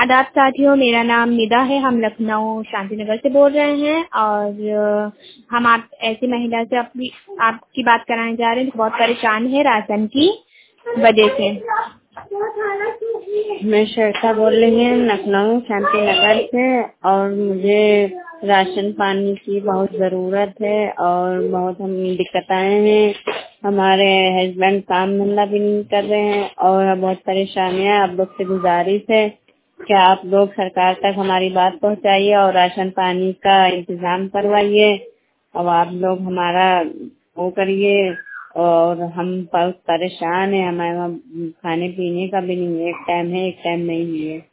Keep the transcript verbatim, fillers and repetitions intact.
आदाब साथियों, मेरा नाम निदा है। हम लखनऊ शांति नगर से बोल रहे हैं और अ, हम आप ऐसी महिला से अपनी आपकी बात कराने जा रहे हैं जो बहुत परेशान है राशन की वजह से। मैं श्वेता बोल रही हूँ लखनऊ शांति नगर से और मुझे राशन पानी की बहुत ज़रूरत है और बहुत हम दिक्कतें हैं। हमारे हस्बैंड काम धंधा भी नहीं कर रहे हैं और बहुत परेशानियां। आप लोग से गुजारिश है कि आप लोग सरकार तक हमारी बात पहुंचाइए और राशन पानी का इंतजाम करवाइए। अब आप लोग हमारा वो करिए और हम बहुत परेशान हैं। हमारे वहाँ खाने पीने का भी नहीं है, एक टाइम है एक टाइम नहीं है।